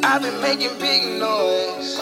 I've been making big noise.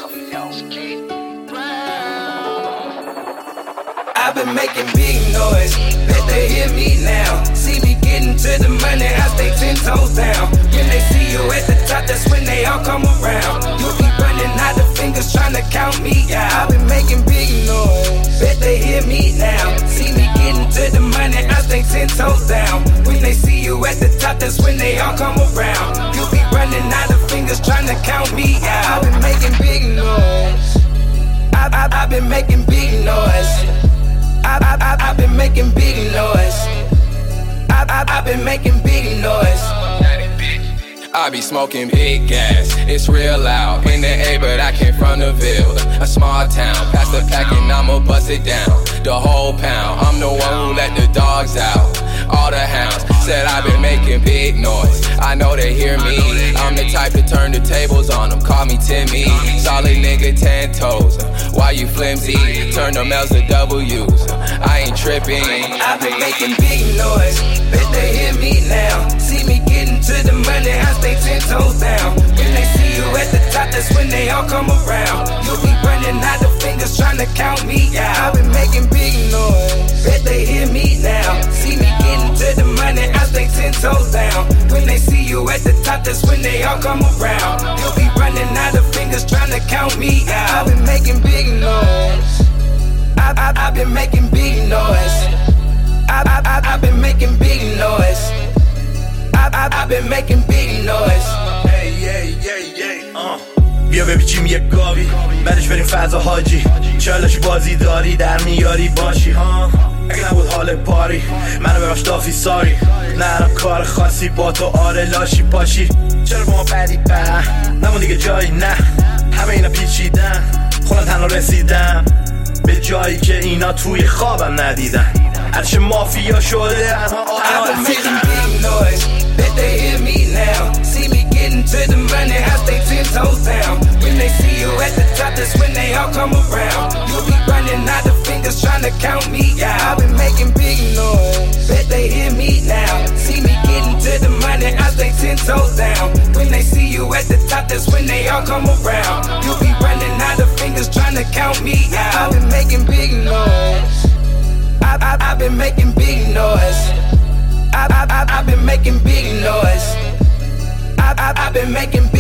I've been making big noise. Bet they hear me now. See me getting to the money, I stay 10 toes down. When they see you at the top, that's when they all come around. You be running out of fingers trying to count me out. I've been making big noise. Bet they hear me now. See me getting to the money, I stay 10 toes down. When they see you at the top, that's when they all come around. You be running out of fingers trying to count me out. I've been making big noise. I've been making big noise. I've been making big noise. I've been making big noise. I be smoking big gas, it's real loud. In the A, but I came from the Ville, a small town. Past the pack and I'ma bust it down, the whole pound. I'm the one who let the dogs out, all the hounds. Said I've been making big noise, I know they hear me. I'm the type to turn the tables on them, call me Timmy. Solid nigga, 10 toes, why you flimsy? Turn them L's to W's, I ain't tripping. I've been making big noise, bet they hear me now. See me getting to the money, I stay 10 toes down. When they see you at the top, that's when they all come around. You be running out of fingers trying to count me out. I've been making big noise, bet they hear me now. See me getting to the money, I stay 10 toes down. When they see you at the top, that's when they all come around. You be running out of fingers trying to count me out. I've been making big noise. I've been making big noise. I've been making big noise. I've been making big noise. بیا بپیچیم یک گاوی بعدش بریم فضا حاجی چالش بازی داری در میاری باشی ها اگه نبود حال پاری منو ببخش دافی ساری نرم کار خاصی با تو آره لاشی پاشی چرا با ما بدی به نمون دیگه جایی نه همه اینا پیچیدن خودم تنها رسیدم به جایی که اینا توی خوابم ندیدن عرش مافیا شده از I've been making big noise, bet they hear me now. See me getting to the money, I stay 10 toes down. When they see you at the top, that's when they all come around. You be running out of fingers trying to count me out. I've been making big noise, bet they hear me now. See me getting to the money, I stay 10 toes down. When they see you at the top, that's when they all come around. You be running out of fingers trying to count me out. I've been making big noise. I've been making big noise. I've been making big noise. I've been making